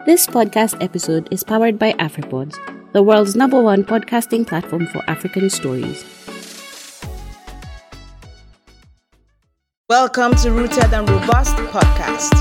This podcast episode is powered by AfriPods, the world's #1 podcasting platform for African stories. Welcome to Rooted and Robust Podcast.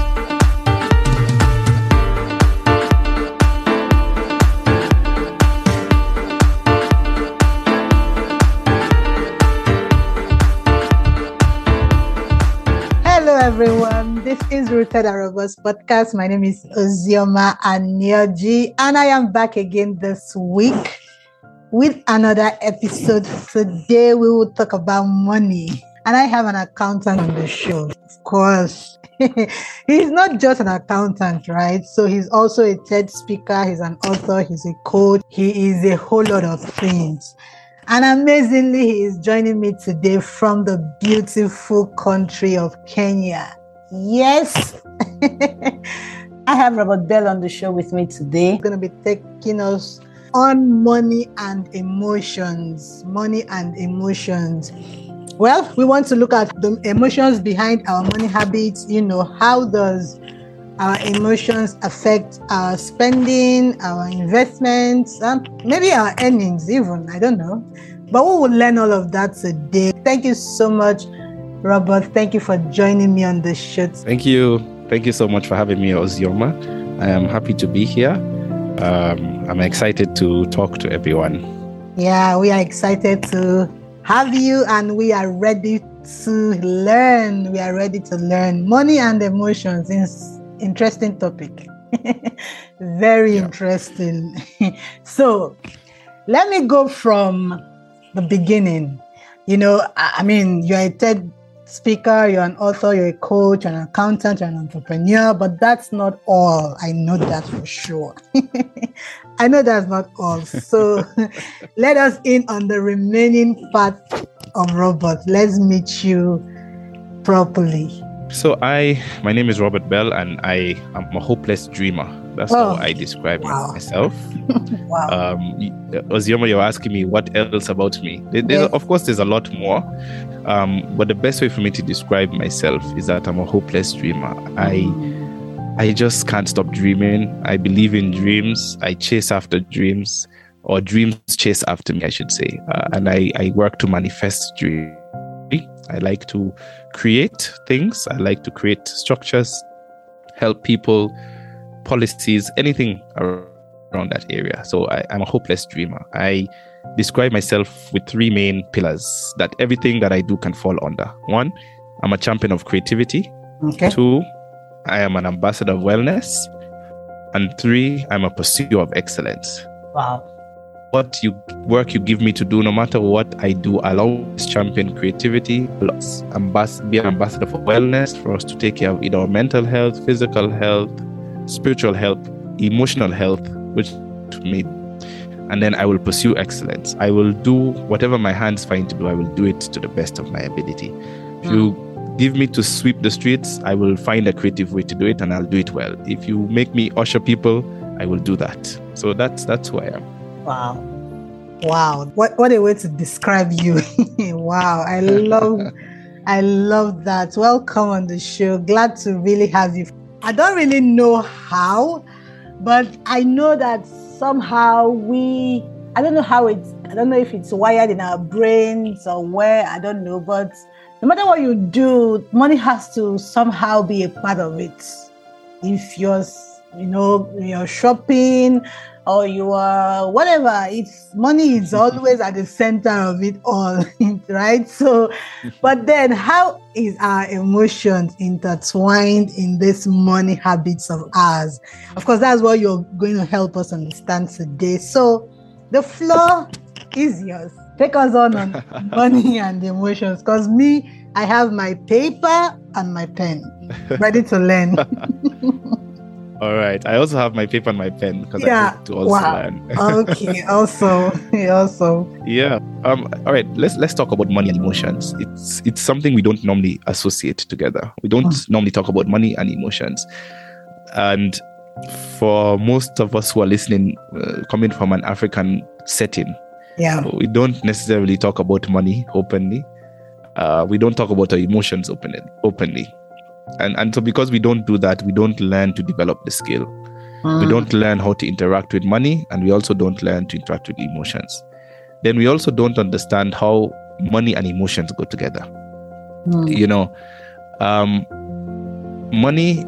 Hello everyone, this is Rooted and Robust Podcast. My name is Ozioma Anioji and I am back again this week with another episode. Today we will talk about money and I have an accountant on the show. Of course, he's not just an accountant, right? So he's also a TED speaker, he's an author, he's a coach, he is a whole lot of things. And amazingly, he is joining me today from the beautiful country of Kenya. Yes, I have Robert Bell on the show with me today. He's going to be taking us on money and emotions. Money and emotions. Well, we want to look at the emotions behind our money habits. You know, how does our emotions affect our spending, our investments, maybe our earnings even, I don't know. But we will learn all of that today. Thank you so much, Robert. Thank you for joining me on the show. Thank you. Thank you so much for having me, Ozioma. I am happy to be here. I'm excited to talk to everyone. Yeah, we are excited to have you and we are ready to learn. We are ready to learn. Money and emotions is interesting topic. Very interesting. So let me go from the beginning. You know, I mean, you're a TED speaker, you're an author, you're a coach, an accountant, you're an entrepreneur, but that's not all. I know that for sure. I know that's not all. So let us in on the remaining part of Robert. Let's meet you properly. So my name is Robert Bell and I am a hopeless dreamer. That's how I describe myself. Wow. Ozioma, you're asking me what else about me. Of course, there's a lot more. But the best way for me to describe myself is that I'm a hopeless dreamer. I just can't stop dreaming. I believe in dreams. I chase after dreams, or dreams chase after me, I should say. And I work to manifest dreams. I like to create things. I like to create structures, help people, policies, anything around that area. So I'm a hopeless dreamer. I describe myself with 3 main pillars that everything that I do can fall under. 1, I'm a champion of creativity. Okay. 2, I am an ambassador of wellness. And 3, I'm a pursuer of excellence. Wow. What work you give me to do, no matter what I do, I'll always champion creativity, be an ambassador for wellness, for us to take care of either our mental health, physical health, spiritual health, emotional health, which to me. And then I will pursue excellence. I will do whatever my hands find to do. I will do it to the best of my ability. If you give me to sweep the streets, I will find a creative way to do it and I'll do it well. If you make me usher people, I will do that. So that's who I am. Wow. What a way to describe you. Wow. I love that. Welcome on the show. Glad to really have you. I don't really know how, but I know that somehow I don't know if it's wired in our brains or where, I don't know, but no matter what you do, money has to somehow be a part of it. If you're shopping or you are whatever, money is always at the center of it all, right? So, but then how is our emotions intertwined in this money habits of ours? Of course, that's what you're going to help us understand today. So the floor is yours. Take us on money and emotions, because I have my paper and my pen ready to learn. All right. I also have my paper and my pen because I need to also learn. Okay. Also. Yeah. All right. Let's talk about money and emotions. It's something we don't normally associate together. We don't normally talk about money and emotions. And for most of us who are listening, coming from an African setting, we don't necessarily talk about money openly. We don't talk about our emotions openly. And so because we don't do that, we don't learn to develop the skill. We don't learn how to interact with money, and we also don't learn to interact with emotions. Then we also don't understand how money and emotions go together. Money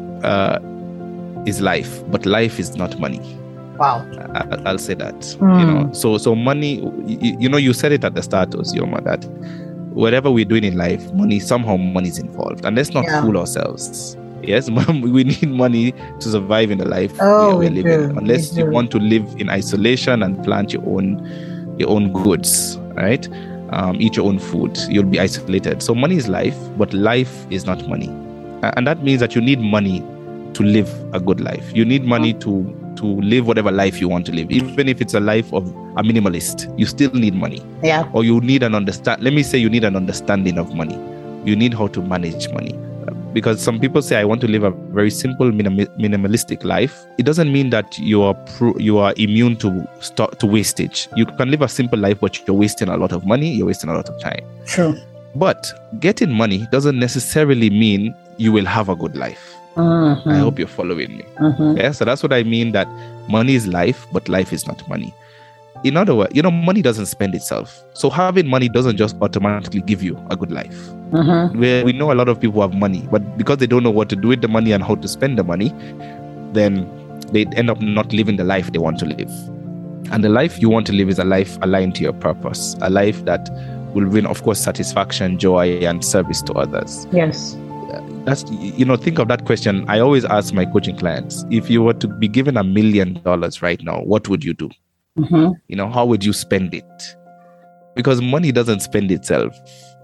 is life, but life is not money. Wow. I'll say that. So money, you said it at the start, Ozioma, that whatever we're doing in life, somehow money is involved. And let's not fool ourselves. Yes, we need money to survive in the life we're living. Unless you want to live in isolation and plant your own goods, right? Eat your own food, you'll be isolated. So money is life, but life is not money. And that means that you need money to live a good life. You need money to live whatever life you want to live. Even if it's a life of a minimalist, you still need money. Yeah. Or you need you need an understanding of money. You need how to manage money. Because some people say, I want to live a very simple, minimalistic life. It doesn't mean that you are immune to wastage. You can live a simple life, but you're wasting a lot of money, you're wasting a lot of time. True. But getting money doesn't necessarily mean you will have a good life. I hope you're following me. Yeah, so that's what I mean, that money is life, but life is not money. In other words, money doesn't spend itself. So having money doesn't just automatically give you a good life. Where we know a lot of people have money, but because they don't know what to do with the money and how to spend the money, then they end up not living the life they want to live. And the life you want to live is a life aligned to your purpose, a life that will bring, of course, satisfaction, joy, and service to others. Yes. That's, think of that question. I always ask my coaching clients, if you were to be given $1 million right now, what would you do? How would you spend it? Because money doesn't spend itself.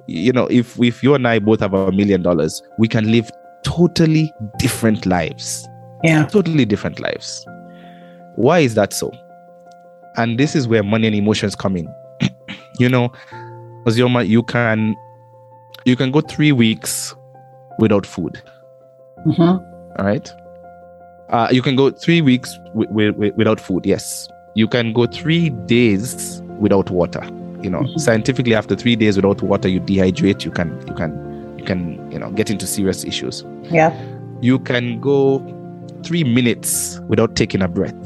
If you and I both have $1 million, we can live totally different lives. Yeah. Totally different lives. Why is that so? And this is where money and emotions come in. Ozioma, you can go 3 weeks without food. All right. You can go 3 weeks without food. Yes. You can go 3 days without water. Scientifically, after 3 days without water, you dehydrate. You can get into serious issues. Yeah. You can go 3 minutes without taking a breath.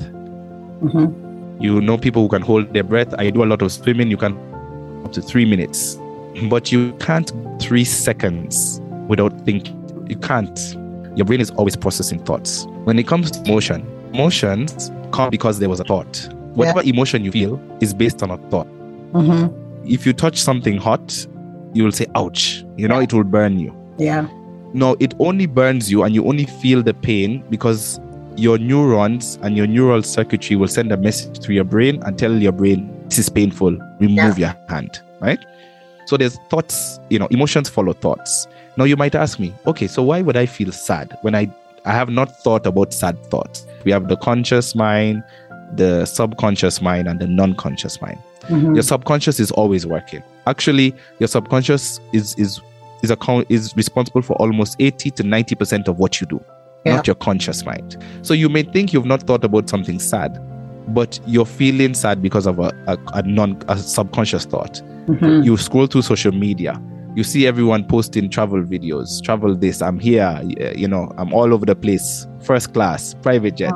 People who can hold their breath. I do a lot of swimming. You can up to 3 minutes, but you can't 3 seconds without thinking. You can't. Your brain is always processing thoughts. When it comes to emotions come because there was a thought. Whatever emotion you feel is based on a thought. If you touch something hot, you will say, ouch. It will burn you. Yeah. No, it only burns you and you only feel the pain because your neurons and your neural circuitry will send a message to your brain and tell your brain, this is painful, remove your hand, right? So there's thoughts, emotions follow thoughts. Now you might ask me, okay, so why would I feel sad when I have not thought about sad thoughts? We have the conscious mind, the subconscious mind, and the non-conscious mind. Your subconscious is always working. Actually, your subconscious is responsible for almost 80 to 90% of what you do, not your conscious mind. So you may think you've not thought about something sad, but you're feeling sad because of a subconscious thought. You scroll through social media. You see everyone posting travel videos, travel this, I'm here, I'm all over the place, first class, private jet.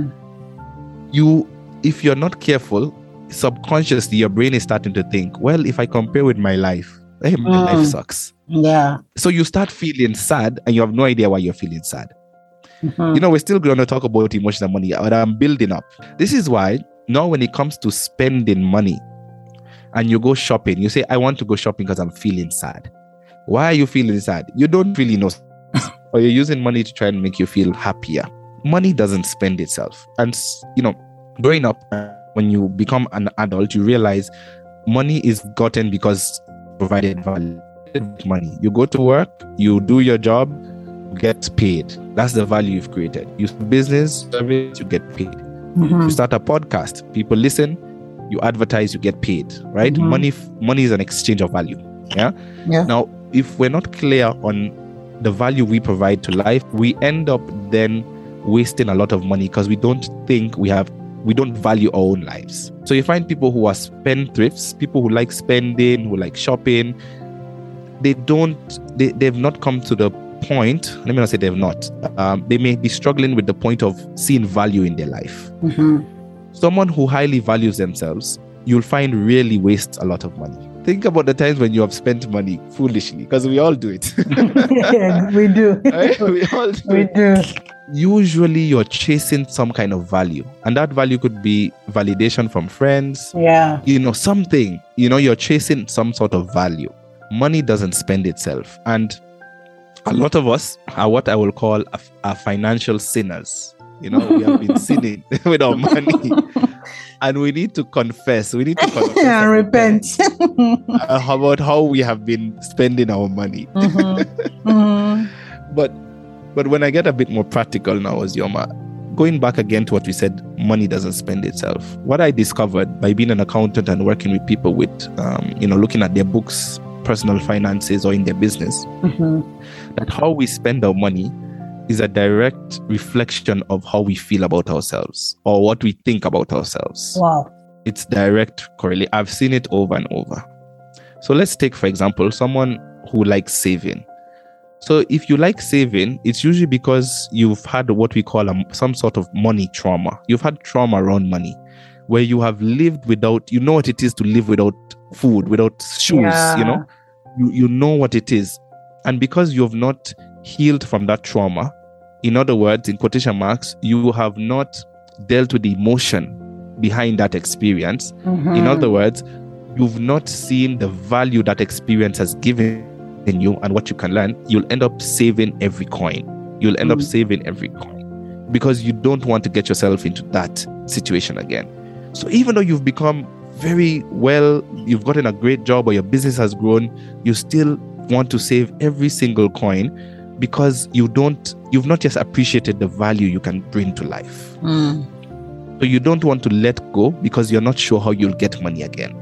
If you're not careful, subconsciously, your brain is starting to think, well, if I compare with my life, my life sucks. Yeah. So you start feeling sad and you have no idea why you're feeling sad. We're still going to talk about emotions and money, but I'm building up. This is why now when it comes to spending money, and you go shopping, you say, I want to go shopping because I'm feeling sad. Why are you feeling sad? You don't really know. Or you're using money to try and make you feel happier. Money doesn't spend itself. And, growing up, when you become an adult, you realize money is gotten because provided value. Money. You go to work, you do your job, you get paid. That's the value you've created. You business, service, you get paid. You start a podcast, people listen, you advertise, you get paid, right? Money is an exchange of value. Yeah. Now, if we're not clear on the value we provide to life, we end up then wasting a lot of money because we don't think we don't value our own lives. So you find people who are spendthrifts, people who like spending, who like shopping, they've not come to the point, let me not say they've not, they may be struggling with the point of seeing value in their life. Someone who highly values themselves, you'll find really wastes a lot of money. Think about the times when you have spent money foolishly, because we all do it. Yeah, we do. Right? We all do. We do. Usually you're chasing some kind of value, and that value could be validation from friends. Yeah. Something, you're chasing some sort of value. Money doesn't spend itself. And a lot of us are what I will call are financial sinners. We have been sinning with our money. And we need to confess. We need to confess and repent about how we have been spending our money. But when I get a bit more practical now, Ozioma, going back again to what we said, money doesn't spend itself. What I discovered by being an accountant and working with people with, looking at their books, personal finances, or in their business, that how we spend our money is a direct reflection of how we feel about ourselves or what we think about ourselves. Wow. It's direct correlate. I've seen it over and over. So let's take, for example, someone who likes saving. So if you like saving, it's usually because you've had what we call some sort of money trauma. You've had trauma around money, where you have lived without, you know what it is to live without food, without shoes, you know what it is. And because you have not healed from that trauma, in other words, in quotation marks, you have not dealt with the emotion behind that experience. In other words, you've not seen the value that experience has given in you and what you can learn. You'll end up saving every coin. You'll end up saving every coin because you don't want to get yourself into that situation again. So even though you've become very well, you've gotten a great job or your business has grown, you still want to save every single coin because you've not just appreciated the value you can bring to life. So you don't want to let go because you're not sure how you'll get money again.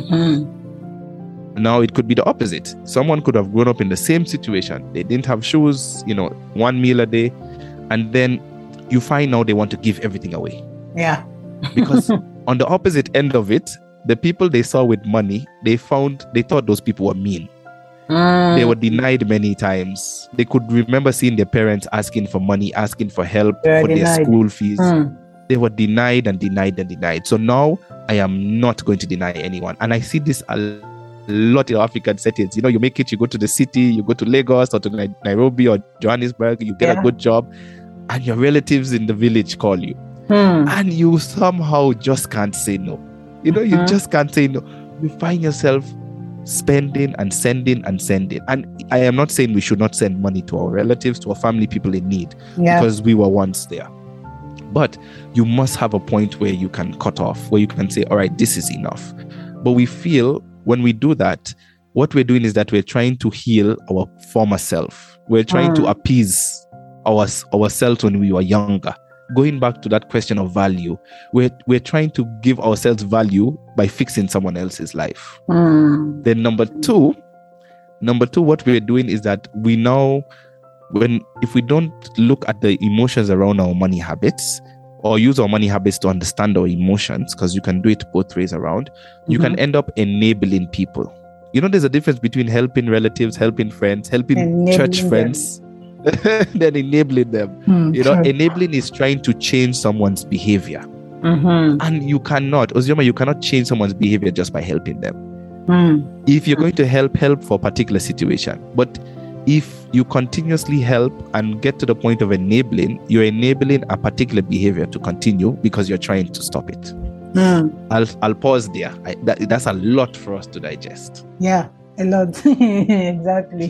Now it could be the opposite. Someone could have grown up in the same situation. They didn't have shoes, one meal a day. And then you find now they want to give everything away. Yeah. Because on the opposite end of it, the people they saw with money, they thought those people were mean. They were denied many times. They could remember seeing their parents asking for money, asking for help for their school fees. They were denied and denied and denied. So now I am not going to deny anyone. And I see this a lot in African settings. You make it, you go to the city, you go to Lagos or to Nairobi or Johannesburg, you get a good job, and your relatives in the village call you. And you somehow just can't say no. You just can't say no. You find yourself spending and sending and sending. And I am not saying we should not send money to our relatives, to our family, people in need, because we were once there. But you must have a point where you can cut off, where you can say, all right, this is enough. But we feel when we do that, what we're doing is that we're trying to heal our former self. We're trying to appease ourselves when we were younger. Going back to that question of value, we're trying to give ourselves value by fixing someone else's life. Then number two, what we're doing is that we now, if we don't look at the emotions around our money habits or use our money habits to understand our emotions, because you can do it both ways around, you can end up enabling people. There's a difference between helping relatives, helping friends, helping church friends, then enabling them. Enabling is trying to change someone's behavior. And you cannot change someone's behavior just by helping them. If you're going to help for a particular situation. But if you continuously help and get to the point of enabling, you're enabling a particular behavior to continue because you're trying to stop it. I'll pause there. That's a lot for us to digest. Yeah, a lot. Exactly.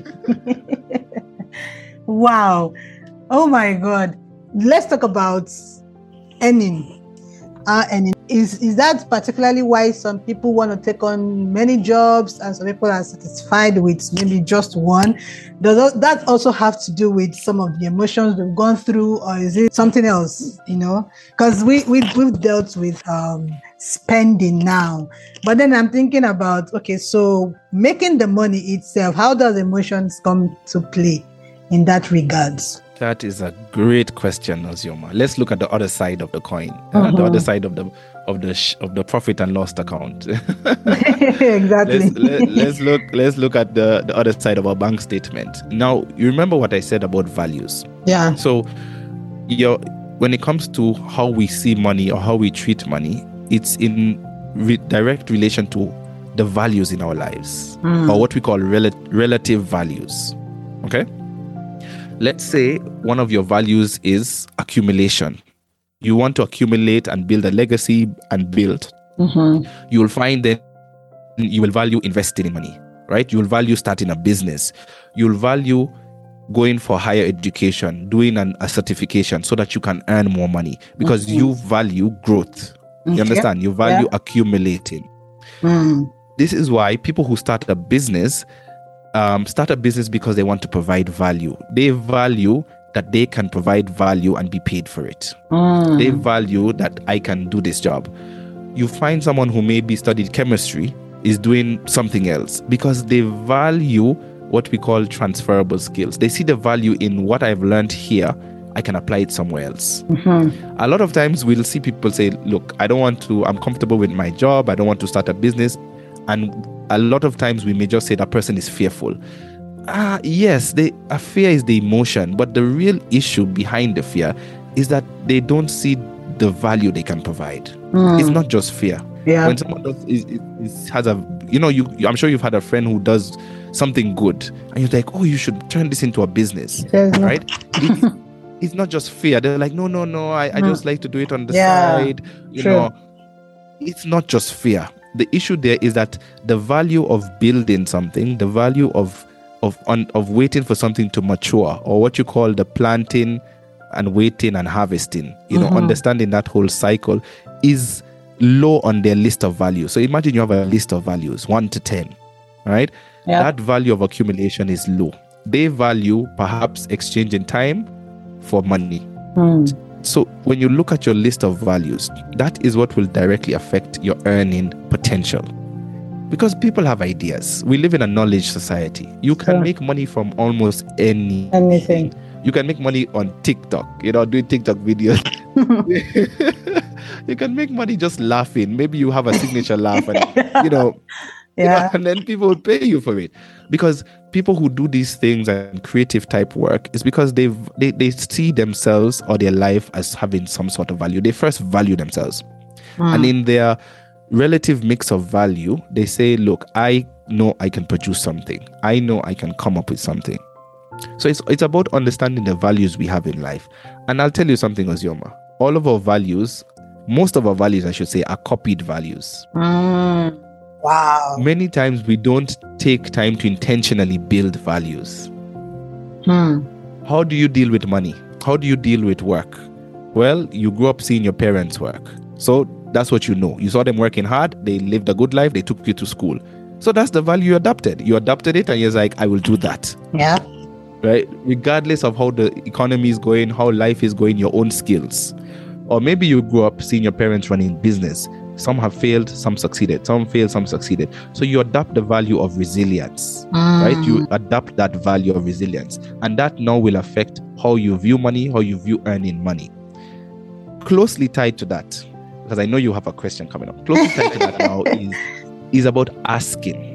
Wow. Oh my God. Let's talk about earning. Earning. Is that particularly why some people want to take on many jobs and some people are satisfied with maybe just one? Does that also have to do with some of the emotions they've gone through, or is it something else? Because we've dealt with spending now, but then I'm thinking about, okay, so making the money itself, how does emotions come to play in that regards? That is a great question, Ozioma. Let's look at the other side of the coin, the other side of the profit and loss account. Exactly. Let's look at the other side of our bank statement. Now, you remember what I said about values. Yeah. So, when it comes to how we see money or how we treat money, it's in direct relation to the values in our lives, or what we call relative values. Okay. Let's say one of your values is accumulation. You want to accumulate and build a legacy and build. You will find that you will value investing in money, right? You will value starting a business. You will value going for higher education, doing a certification so that you can earn more money, because you value growth. You understand? You value accumulating. This is why people who start a business because they want to provide value. They value that they can provide value and be paid for it. They value that I can do this job. You find someone who maybe studied chemistry is doing something else because they value what we call transferable skills. They see the value in what I've learned here. I can apply it somewhere else. A lot of times we'll see people say, look, I'm comfortable with my job. I don't want to start a business. And a lot of times we may just say that person is fearful. Yes, a fear is the emotion, but the real issue behind the fear is that they don't see the value they can provide. It's not just fear. Yeah. When someone I'm sure you've had a friend who does something good, and you're like, oh, you should turn this into a business, right? It's not just fear. They're like, no, I just like to do it on the side. It's not just fear. The issue there is that the value of building something, the value of waiting for something to mature, or what you call the planting and waiting and harvesting, understanding that whole cycle is low on their list of values. So imagine you have a list of values, 1 to 10, right? Yeah. That value of accumulation is low. They value perhaps exchanging time for money. So when you look at your list of values, that is what will directly affect your earning potential. Because people have ideas. We live in a knowledge society. You can make money from almost anything. You can make money on TikTok, doing TikTok videos. You can make money just laughing. Maybe you have a signature laugh and, and then people will pay you for it. Because people who do these things and creative type work is because they see themselves or their life as having some sort of value. They first value themselves. And in their relative mix of value, they say, look, I know I can produce something. I know I can come up with something. So it's about understanding the values we have in life. And I'll tell you something, Ozioma. All of our values, most of our values, I should say, are copied values. Wow. Many times we don't take time to intentionally build values. How do you deal with money? How do you deal with work? Well, you grew up seeing your parents work. So that's what you know. You saw them working hard. They lived a good life. They took you to school. So that's the value you adopted. You adopted it and you're like, I will do that. Yeah. Right? Regardless of how the economy is going, how life is going, your own skills. Or maybe you grew up seeing your parents running business. Some have failed, some succeeded. Some failed, some succeeded. So you adopt the value of resilience, right? You adopt that value of resilience. And that now will affect how you view money, how you view earning money. Closely tied to that, because I know you have a question coming up. Closely tied to that now is about asking,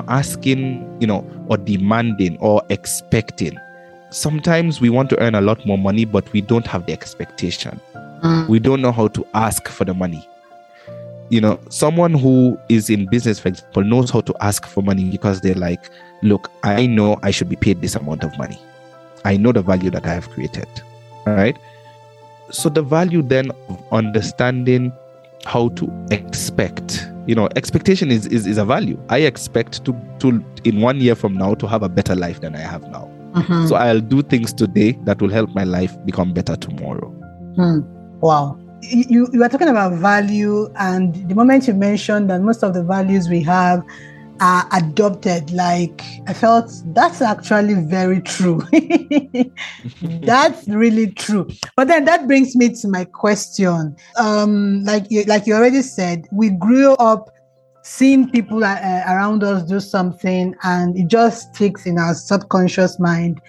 or demanding or expecting. Sometimes we want to earn a lot more money, but we don't have the expectation. We don't know how to ask for the money. Someone who is in business, for example, knows how to ask for money because they're like, look, I know I should be paid this amount of money. I know the value that I have created. All right. So the value then of understanding how to expect, expectation is a value. I expect to in 1 year from now to have a better life than I have now. So I'll do things today that will help my life become better tomorrow. Wow. You were talking about value, and the moment you mentioned that most of the values we have are adopted, like I felt that's actually very true. That's really true. But then that brings me to my question. Like you already said, we grew up seeing people around us do something, and it just sticks in our subconscious mind.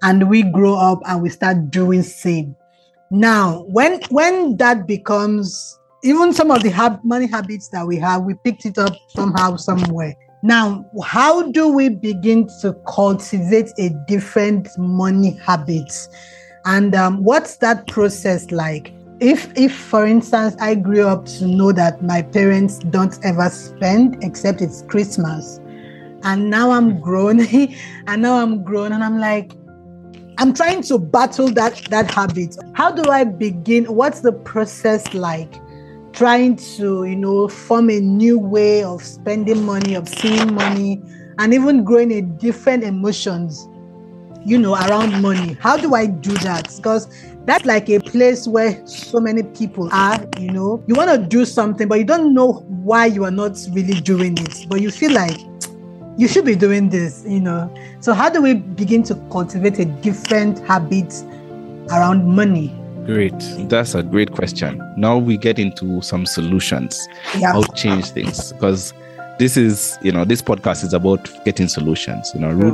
and we grow up and we start doing same. Now, when that becomes, even some of the money habits that we have, we picked it up somehow, somewhere. Now, how do we begin to cultivate a different money habit? And what's that process like? If, for instance, I grew up to know that my parents don't ever spend except it's Christmas, and now I'm grown, and I'm like, I'm trying to battle that habit. How do I begin? What's the process like? Trying to, form a new way of spending money, of seeing money, and even growing a different emotions, around money. How do I do that? Because that's like a place where so many people are, you want to do something, but you don't know why you are not really doing it, but you feel like you should be doing this, So how do we begin to cultivate a different habit around money? Great. That's a great question. Now we get into some solutions. Yeah. How to change things, because this is, this podcast is about getting solutions,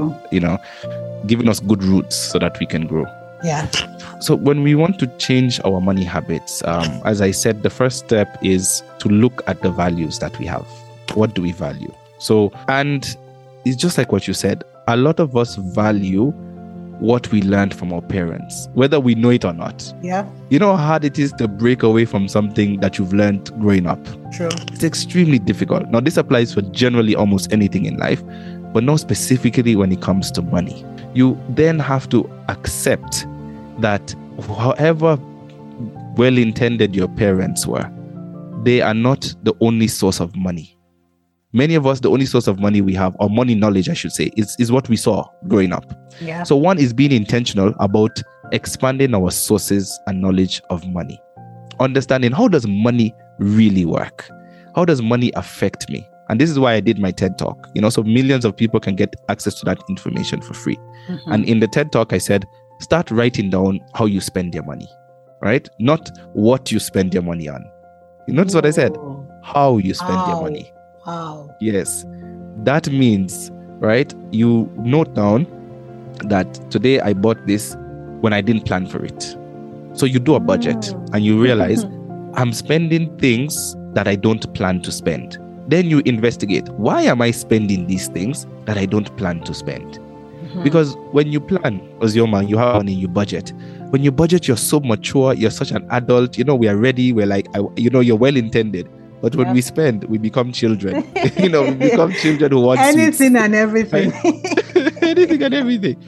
giving us good roots so that we can grow. Yeah. So when we want to change our money habits, as I said, the first step is to look at the values that we have. What do we value? So, and it's just like what you said, a lot of us value what we learned from our parents, whether we know it or not. Yeah. You know how hard it is to break away from something that you've learned growing up? True. It's extremely difficult. Now, this applies for generally almost anything in life, but not specifically when it comes to money. You then have to accept that however well-intended your parents were, they are not the only source of money. Many of us, the only source of money we have, or money knowledge, I should say, is what we saw growing up. Yeah. So one is being intentional about expanding our sources and knowledge of money. Understanding, how does money really work? How does money affect me? And this is why I did my TED Talk, so millions of people can get access to that information for free. Mm-hmm. And in the TED Talk, I said, start writing down how you spend your money, right? Not what you spend your money on. You notice what I said? How you spend your money. Wow. Yes. That means, right, you note down that today I bought this when I didn't plan for it. So you do a budget and you realize I'm spending things that I don't plan to spend. Then you investigate, why am I spending these things that I don't plan to spend? Mm-hmm. Because when you plan, Ozioma, you have money, you budget. When you budget, you're so mature, you're such an adult, we are ready, we're like, you're well-intended. But when we spend, we become children. We become children who want anything sweets. And everything. Right? Anything and everything.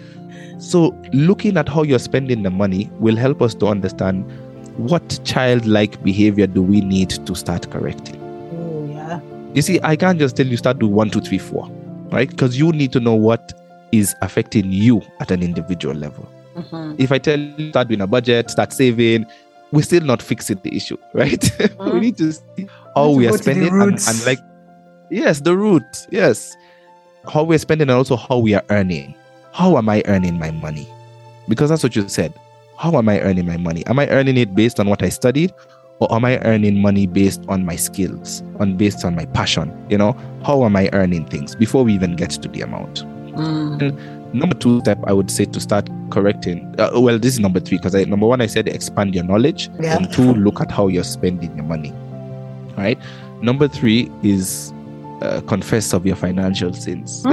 So looking at how you're spending the money will help us to understand what childlike behavior do we need to start correcting. Oh, yeah. You see, I can't just tell you start doing 1, 2, 3, 4, right? Because you need to know what is affecting you at an individual level. Mm-hmm. If I tell you start doing a budget, start saving, we're still not fixing the issue, right? Mm-hmm. We need to see how we are spending and like, yes, the root, yes. How we're spending and also how we are earning. How am I earning my money? Because that's what you said. How am I earning my money? Am I earning it based on what I studied? Or am I earning money based on my skills, based on my passion? How am I earning things before we even get to the amount? And number 2 step, I would say to start correcting. This is number 3 because number 1, I said expand your knowledge. Yeah. And 2, look at how you're spending your money. Right? Number 3 is confess of your financial sins.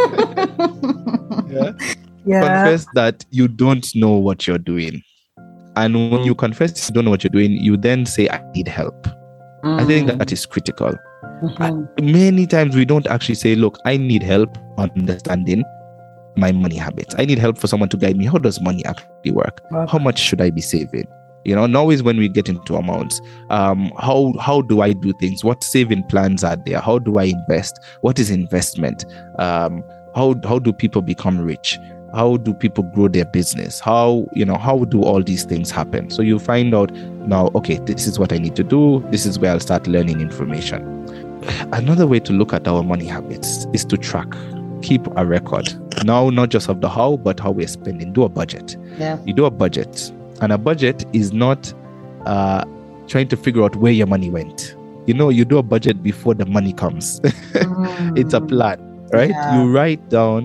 Yeah. Confess that you don't know what you're doing. And when you confess you don't know what you're doing, you then say, I need help. I think that is critical. Mm-hmm. Many times we don't actually say, look, I need help understanding my money habits. I need help for someone to guide me. How does money actually work? Okay. How much should I be saving? Not always when we get into amounts. How do I do things? What saving plans are there? How do I invest? What is investment? How do people become rich? How do people grow their business? How do all these things happen? So you find out now, okay, this is what I need to do. This is where I'll start learning information. Another way to look at our money habits is to track, keep a record. Now, not just of the how, but how we're spending. Do a budget. Yeah. You do a budget. And a budget is not trying to figure out where your money went. You do a budget before the money comes. It's a plan, right? Yeah. You write down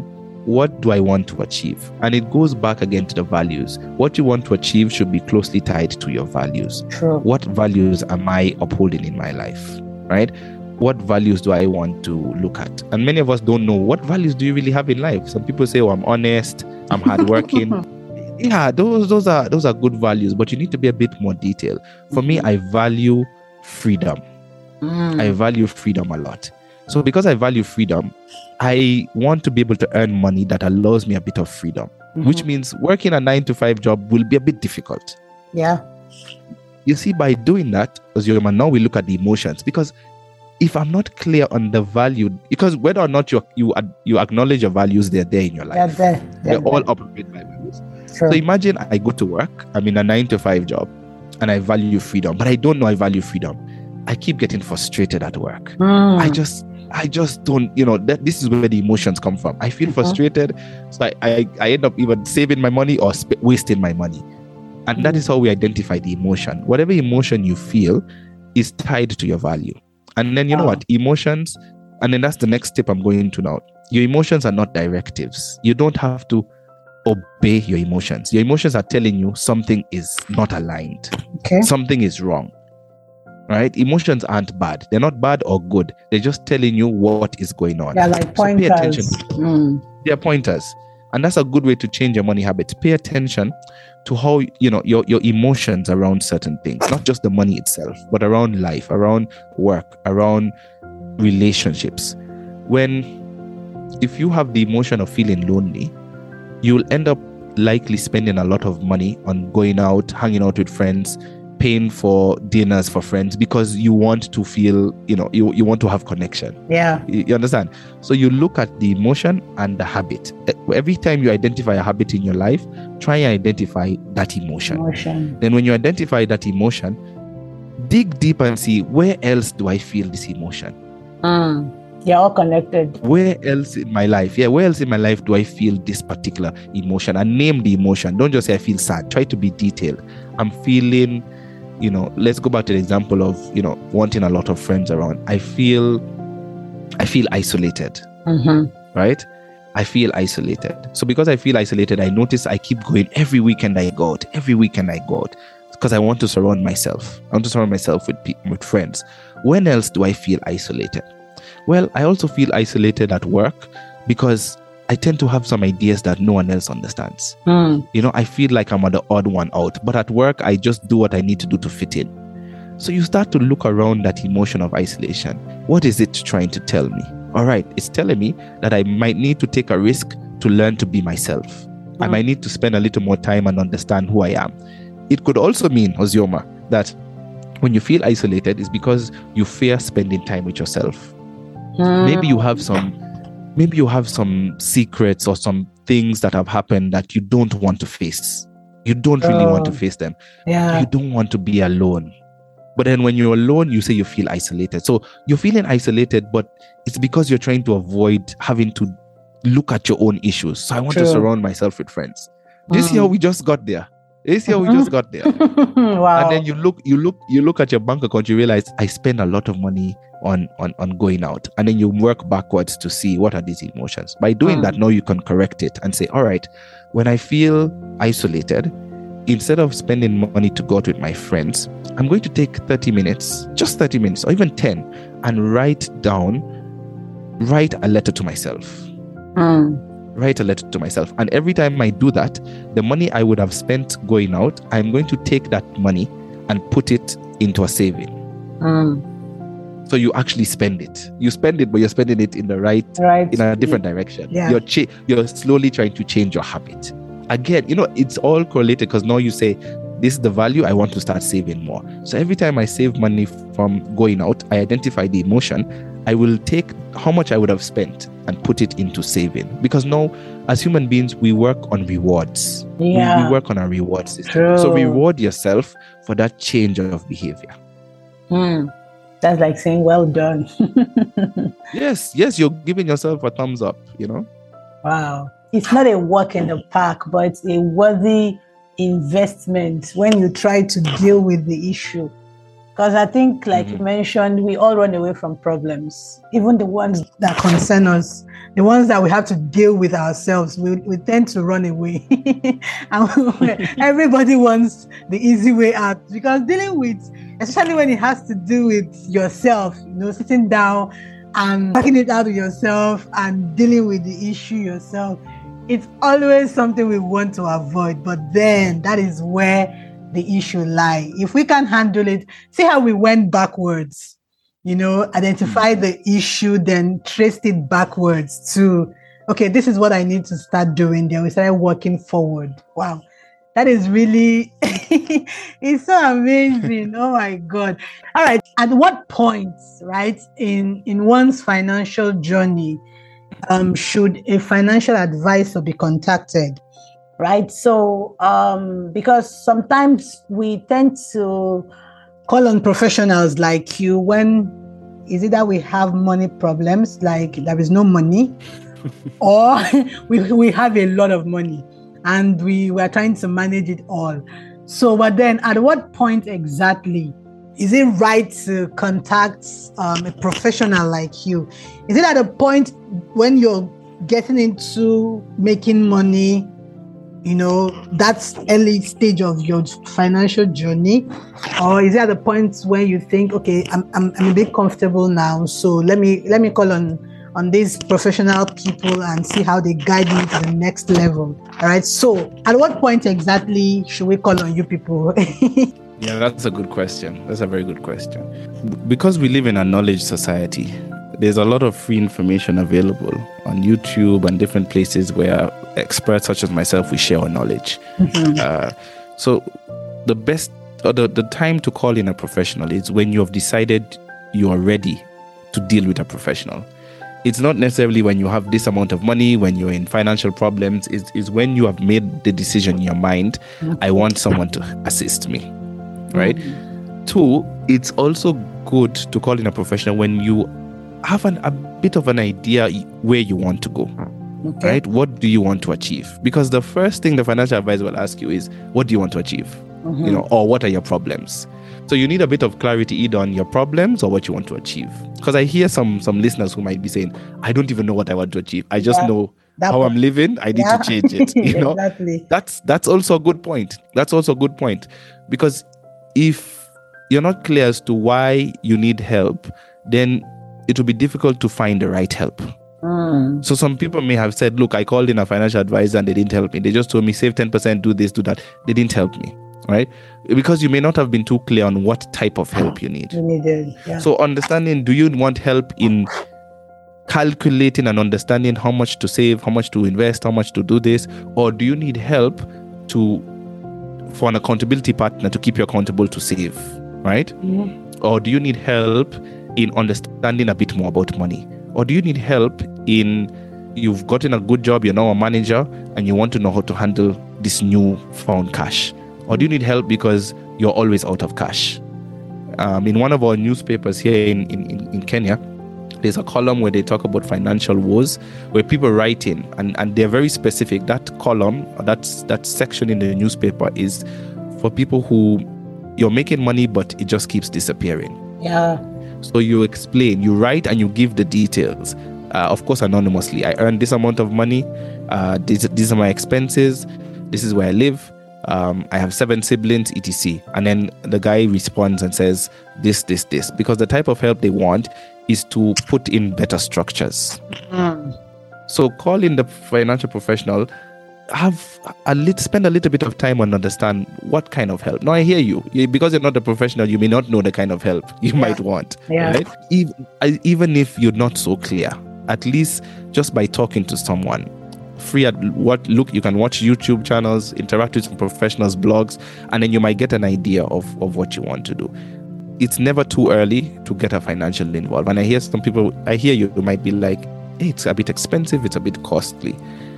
what do I want to achieve? And it goes back again to the values. What you want to achieve should be closely tied to your values. True. What values am I upholding in my life, right? What values do I want to look at? And many of us don't know, what values do you really have in life? Some people say, oh, I'm honest, I'm hardworking. Yeah, those are good values, but you need to be a bit more detailed. For me, I value freedom. I value freedom a lot. So because I value freedom, I want to be able to earn money that allows me a bit of freedom, which means working a 9-to-5 job will be a bit difficult. Yeah. You see, by doing that, now we look at the emotions, because if I'm not clear on the value, because whether or not you acknowledge your values, they're there in your life. They're all operated by values. True. So imagine I go to work, I'm in a 9-to-5 job, and I value freedom, but I don't know I value freedom. I keep getting frustrated at work. I just don't, this is where the emotions come from. I feel frustrated, so I end up either saving my money or wasting my money. And that is how we identify the emotion. Whatever emotion you feel is tied to your value. And then you know what? Emotions, and then that's the next step I'm going to now. Your emotions are not directives. You don't have to obey your emotions. Your emotions are telling you something is not aligned. Okay. Something is wrong. Right? Emotions aren't bad. They're not bad or good. They're just telling you what is going on. They're like pointers. So pay attention. They're pointers. And that's a good way to change your money habits. Pay attention to how, your emotions around certain things, not just the money itself, but around life, around work, around relationships. If you have the emotion of feeling lonely, you'll end up likely spending a lot of money on going out, hanging out with friends, paying for dinners for friends, because you want to feel, you want to have connection. Yeah. You understand? So you look at the emotion and the habit. Every time you identify a habit in your life, try and identify that emotion. Then when you identify that emotion, dig deep and see, where else do I feel this emotion? They're all connected. Where else in my life? Where else in my life do I feel this particular emotion? And name the emotion. Don't just say I feel sad. Try to be detailed. I'm feeling, let's go back to the example of, wanting a lot of friends around. I feel isolated, right? I feel isolated. So because I feel isolated, I notice I keep going. Every weekend I go out. Because I want to surround myself. I want to surround myself with friends. When else do I feel isolated? Well, I also feel isolated at work because I tend to have some ideas that no one else understands. I feel like I'm the odd one out. But at work, I just do what I need to do to fit in. So you start to look around that emotion of isolation. What is it trying to tell me? All right, it's telling me that I might need to take a risk to learn to be myself. I might need to spend a little more time and understand who I am. It could also mean, Ozioma, that when you feel isolated, it's because you fear spending time with yourself. Maybe you have some secrets or some things that have happened that you don't want to face. You don't really want to face them. Yeah. You don't want to be alone. But then when you're alone, you say you feel isolated. So you're feeling isolated, but it's because you're trying to avoid having to look at your own issues. So I want to surround myself with friends. Do you see how we just got there? Wow. And then you look at your bank account, you realize I spend a lot of money on going out. And then you work backwards to see what are these emotions. By doing that, now you can correct it and say, all right, when I feel isolated, instead of spending money to go out with my friends, I'm going to take 30 minutes, just 30 minutes, or even 10, and write a letter to myself. Write a letter to myself. And every time I do that, the money I would have spent going out, I'm going to take that money and put it into a saving. So you actually spend it. You spend it, but you're spending it in in a different direction. Yeah. You're slowly trying to change your habit. Again, it's all correlated, because now you say, this is the value, I want to start saving more. So every time I save money from going out, I identify the emotion. I will take how much I would have spent and put it into saving. Because now, as human beings, we work on rewards. Yeah. We work on a reward system. True. So reward yourself for that change of behavior. That's like saying, well done. Yes, you're giving yourself a thumbs up, Wow. It's not a walk in the park, but it's a worthy investment when you try to deal with the issue. Because I think, like you mentioned, we all run away from problems, even the ones that concern us, the ones that we have to deal with ourselves. We tend to run away. And everybody wants the easy way out, because dealing with, especially when it has to do with yourself, sitting down and working it out with yourself and dealing with the issue yourself, it's always something we want to avoid. But then that is where the issue lie. If we can handle it, see how we went backwards, identify the issue, then traced it backwards to, okay, this is what I need to start doing. Then we started working forward. Wow. That is really, it's so amazing. Oh my God. All right. At what point, right, in one's financial journey, should a financial advisor be contacted? Right. So, because sometimes we tend to call on professionals like you when is it that we have money problems, like there is no money, or we have a lot of money and we were trying to manage it all. So, but then at what point exactly is it right to contact a professional like you? Is it at a point when you're getting into making money, that's early stage of your financial journey, or is it at the point when you think, okay, I'm a bit comfortable now, so let me call on these professional people and see how they guide me to the next level? All right. So, at what point exactly should we call on you people? Yeah, that's a good question. That's a very good question. Because we live in a knowledge society, there's a lot of free information available on YouTube and different places where experts such as myself, we share our knowledge. So the best, or the time to call in a professional is when you have decided you are ready to deal with a professional. It's not necessarily when you have this amount of money, when you're in financial problems. It's when you have made the decision in your mind, I want someone to assist me, right? Two, it's also good to call in a professional when you have a bit of an idea where you want to go, right? What do you want to achieve? Because the first thing the financial advisor will ask you is, what do you want to achieve? Or what are your problems? So you need a bit of clarity either on your problems or what you want to achieve. Because I hear some listeners who might be saying, I don't even know what I want to achieve. I just know how I'm living. I need to change it. Exactly. That's also a good point. That's also a good point. Because if you're not clear as to why you need help, then it will be difficult to find the right help. So some people may have said, look, I called in a financial advisor and they didn't help me. They just told me save 10%, do this, do that. They didn't help me, right? Because you may not have been too clear on what type of help you need. You needed, So understanding, do you want help in calculating and understanding how much to save, how much to invest, how much to do this? Or do you need help for an accountability partner to keep you accountable to save, right? Or do you need help in understanding a bit more about money? Or do you need help in you've gotten a good job, you're now a manager, and you want to know how to handle this new found cash? Or do you need help because you're always out of cash? In one of our newspapers here in Kenya, there's a column where they talk about financial woes, where people write in, and they're very specific. That column, that section in the newspaper is for people who you're making money, but it just keeps disappearing. So you explain, you write, and you give the details. Of course, anonymously. I earn this amount of money. These are my expenses. This is where I live. I have 7 siblings, etc. And then the guy responds and says this. Because the type of help they want is to put in better structures. So call in the financial professional. Spend a little bit of time and understand what kind of help. Now I hear you. Because you're not a professional, you may not know the kind of help you might want. Right? Even if you're not so clear, at least just by talking to someone, you can watch YouTube channels, interact with some professionals' blogs, and then you might get an idea of what you want to do. It's never too early to get a financial involved. And I hear you might be like, hey, it's a bit expensive, it's a bit costly.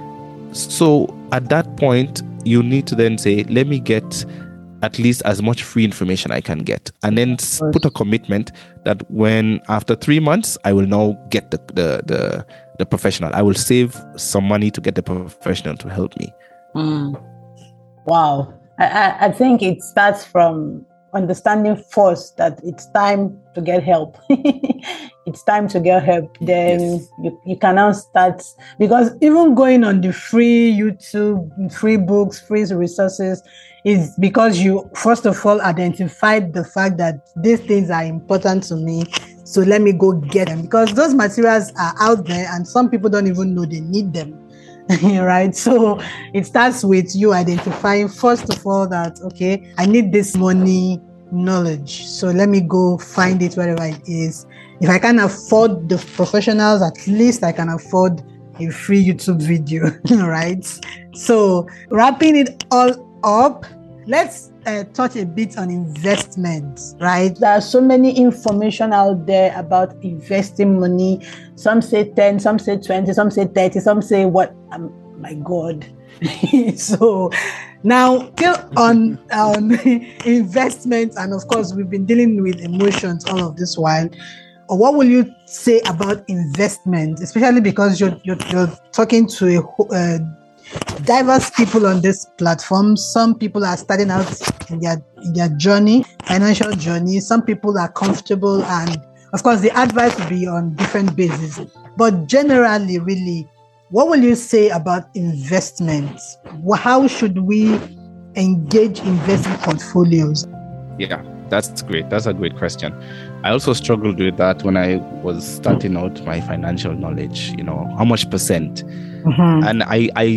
So at that point, you need to then say, let me get at least as much free information I can get. And then put a commitment that after 3 months, I will now get the professional. I will save some money to get the professional to help me. Wow. I think it starts from understanding first that it's time to get help. It's time to get help. Then you can now start, because even going on the free YouTube, free books, free resources is because you first of all identified the fact that these things are important to me. So let me go get them, because those materials are out there and some people don't even know they need them. Right? So it starts with you identifying first of all that, okay, I need this money knowledge. So let me go find it wherever it is. If I can't afford the professionals, at least I can afford a free YouTube video, right? So wrapping it all up, let's touch a bit on investments, right? There are so many information out there about investing money. Some say 10, some say 20, some say 30, some say what? My God. So now still on investments, and of course we've been dealing with emotions all of this while. What will you say about investment, especially because you're talking to a diverse people on this platform? Some people are starting out in their journey, financial journey. Some people are comfortable, and of course the advice will be on different bases. But generally, really, what will you say about investments? How should we engage investment portfolios? Yeah, that's great. That's a great question. I also struggled with that when I was starting out my financial knowledge, how much percent? Mm-hmm. And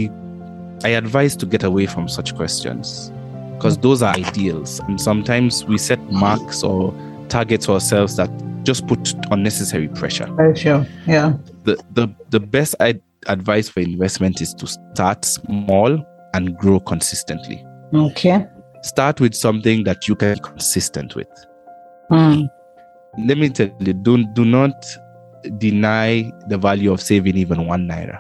I advise to get away from such questions, because those are ideals. And sometimes we set marks or targets for ourselves that just put unnecessary pressure. Very sure. Yeah. The best advice for investment is to start small and grow consistently. Okay. Start with something that you can be consistent with. Let me tell you, do not deny the value of saving even 1 naira.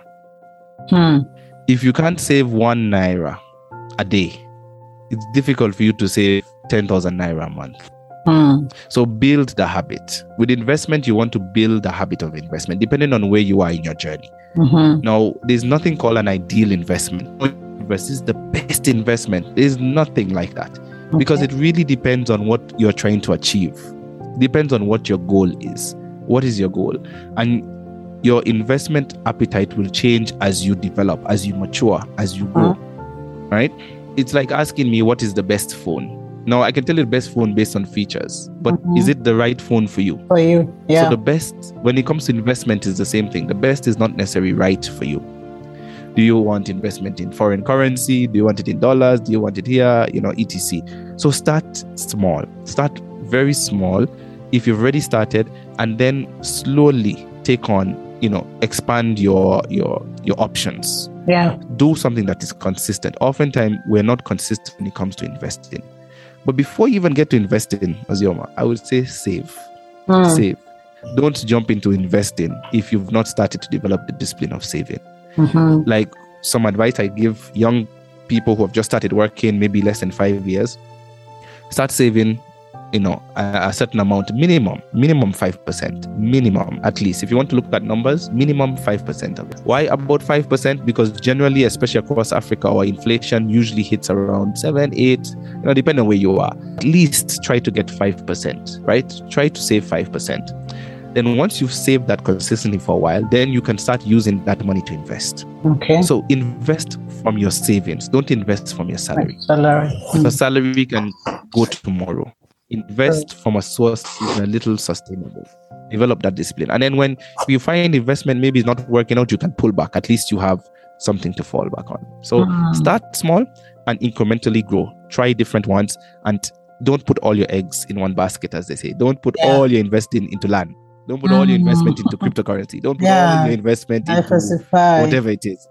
If you can't save 1 naira a day, it's difficult for you to save 10,000 naira a month. So build the habit. With investment, you want to build the habit of investment, depending on where you are in your journey. Now, there's nothing called an ideal investment. This is the best investment. There's nothing like that, because it really depends on what you're trying to achieve. Depends on what your goal is. What is your goal? And your investment appetite will change as you develop, as you mature, as you grow. Right? It's like asking me what is the best phone. Now, I can tell you the best phone based on features, but is it the right phone for you? For you, yeah. So the best, when it comes to investment, is the same thing. The best is not necessarily right for you. Do you want investment in foreign currency? Do you want it in dollars? Do you want it here? etc. So start small. Start very small if you've already started, and then slowly take on, expand your options. Yeah. Do something that is consistent. Oftentimes, we're not consistent when it comes to investing. But before you even get to investing, Ozioma, I would say save. Save. Don't jump into investing if you've not started to develop the discipline of saving. Like some advice I give young people who have just started working, maybe less than 5 years, start saving, a certain amount, minimum 5%, minimum, at least. If you want to look at numbers, minimum 5% of it. Why about 5%? Because generally, especially across Africa, our inflation usually hits around 7, 8, depending on where you are. At least try to get 5%, right? Try to save 5%. Then once you've saved that consistently for a while, then you can start using that money to invest. Okay. So invest from your savings. Don't invest from your salary. Your salary can go tomorrow. Invest from a source is a little sustainable. Develop that discipline. And then when you find investment maybe it's not working out, you can pull back. At least you have something to fall back on. So start small and incrementally grow. Try different ones, and don't put all your eggs in one basket, as they say. Don't put all your investing into land. Don't put all your investment into cryptocurrency. Don't put all your investment into whatever it is,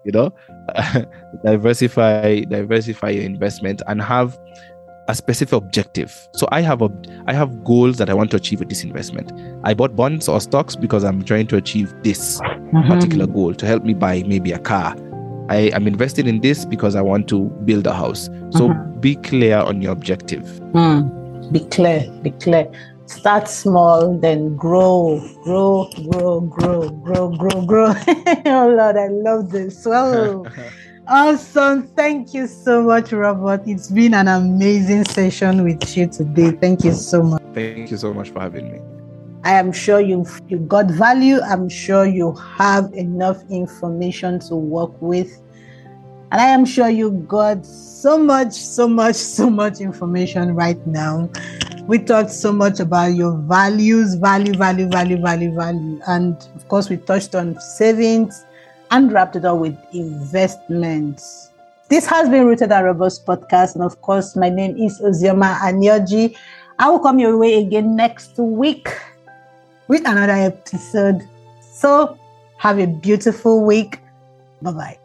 Diversify your investment and have a specific objective. So I have goals that I want to achieve with this investment. I bought bonds or stocks because I'm trying to achieve this particular goal to help me buy maybe a car. I am invested in this because I want to build a house. So be clear on your objective. Be clear. Start small, then grow. Oh Lord, I love this. Well, Awesome. Thank you so much, Robert. It's been an amazing session with you today. Thank you so much. Thank you so much for having me. I am sure you got value. I'm sure you have enough information to work with. And I am sure you got so much information right now. We talked so much about your values, value. And of course, we touched on savings and wrapped it up with investments. This has been Rooted and Robust Podcast. And of course, my name is Ozioma Anyoji. I will come your way again next week with another episode. So have a beautiful week. Bye-bye.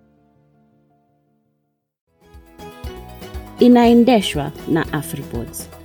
Inaendeshwa na AfriPods.